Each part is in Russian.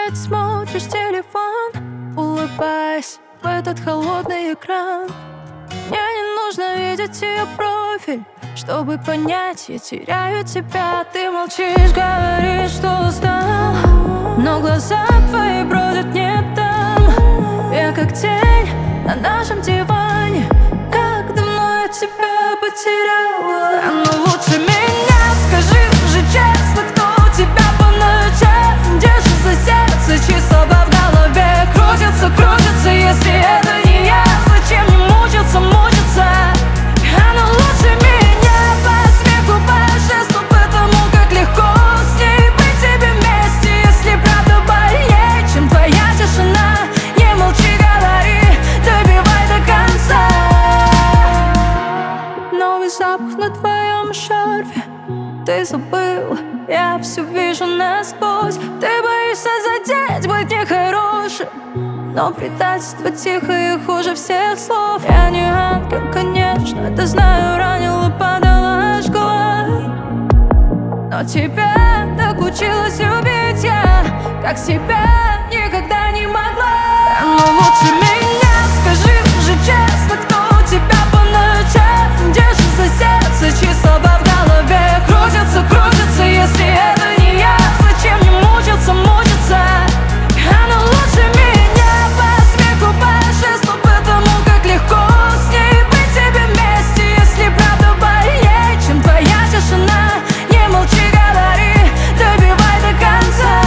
ты смотришь телефон, улыбаясь в этот холодный экран. Мне не нужно видеть ее профиль, чтобы понять, я теряю тебя. Ты молчишь, говоришь, что устал, но глаза твои бродят не там. Я как тень на нашем диване, как давно я тебя потеряла. Ну лучше меня скажи же честно, кто тебя по ночам держит за сердце, чьи слова в голове крутятся, крутятся. Если это не я, зачем не мучиться, мучиться? Ну лучше меня по смеху, по жесту, потому как легко с ней быть тебе вместе. Если правда больнее, чем твоя тишина, не молчи, говори, добивай до конца. Новый запах на твоем шарфе, ты забыл, я все вижу насквозь. Ты боишься задеть, быть нехорошим, но предательство тихо и хуже всех слов. Я не ангел, конечно, это знаю, ранил и подала жгла, но тебя так училась любить я, как себя никогда не могла. Ну лучше меня скажи же честно, кто тебя по ночам держит за сердце, чьи слова в голове крутятся, крутятся. Если это не я, зачем не мучиться, мучиться? Ну лучше меня по смеху, по жесту, потому как легко с ней быть тебе вместе. Если правда больнее, чем твоя тишина, не молчи, говори, добивай до конца.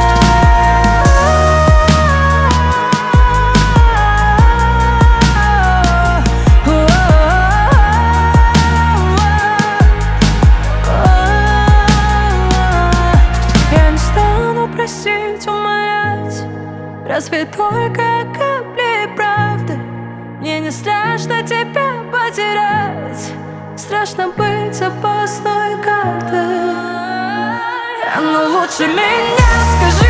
Я не стану просить, умолять, разве только капли правды. Мне не страшно тебя потерять, страшно быть опасной картой. Ну лучше меня скажи